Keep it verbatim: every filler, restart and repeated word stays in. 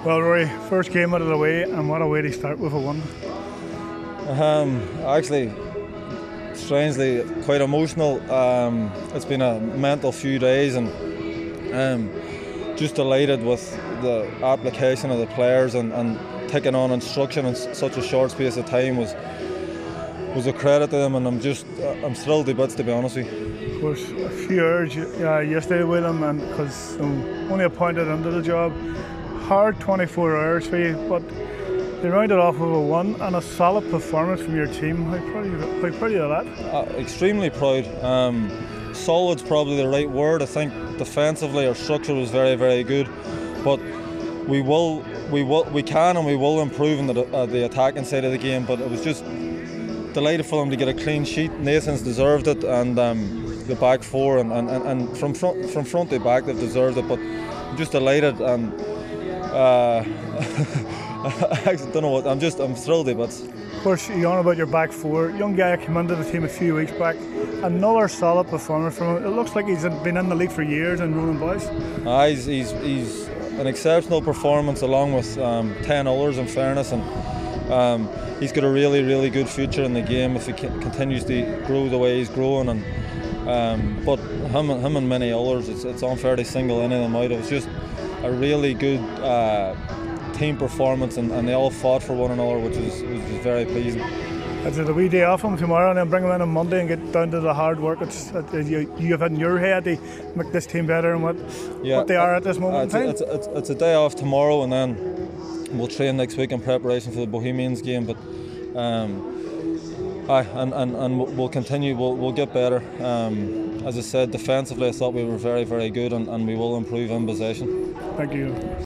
Well, Rory, first game out of the way, and what a way to start with a one. Um, actually, strangely, quite emotional. Um, it's been a mental few days, and um, just delighted with the application of the players and, and taking on instruction in such a short space of time was was a credit to them, and I'm just I'm thrilled to bits, to be honest with you. Of course, a few hours uh, yesterday with him, and because I'm only appointed into the job, hard twenty-four hours for you, but they rounded off with a one and a solid performance from your team. How proud of you, how proud of that? Uh, extremely proud. Um, solid's probably the right word. I think defensively our structure was very, very good, but we will, we will, we can and we will improve in the, uh, the attacking side of the game. But it was just delighted for them to get a clean sheet. Nathan's deserved it, and um, the back four and, and, and from front from front to back they've deserved it. But I'm just delighted, and uh, I actually don't know what. I'm just I'm thrilled to bits. Of course, you're on about your back four. Young guy came into the team a few weeks back. Another solid performance from him. It looks like he's been in the league for years in Ronan Boys. Uh, he's, he's he's an exceptional performance, along with um, ten others in fairness, and um, he's got a really really good future in the game if he continues to grow the way he's growing. And um, but him and him and many others, it's, it's unfair to single any of them out. It was just a really good uh, team performance, and, and they all fought for one another, which was, which was very pleasing. Is it a wee day off from tomorrow, and then bring them in on Monday and get down to the hard work it's, it, you, you have in your head to make this team better than what, yeah, what they are at this moment uh, in time? It's, it's, it's, it's a day off tomorrow, and then we'll train next week in preparation for the Bohemians game. But um, aye, and, and, and we'll continue, we'll, we'll get better. Um, as I said, defensively I thought we were very, very good, and, and we will improve in possession. Thank you.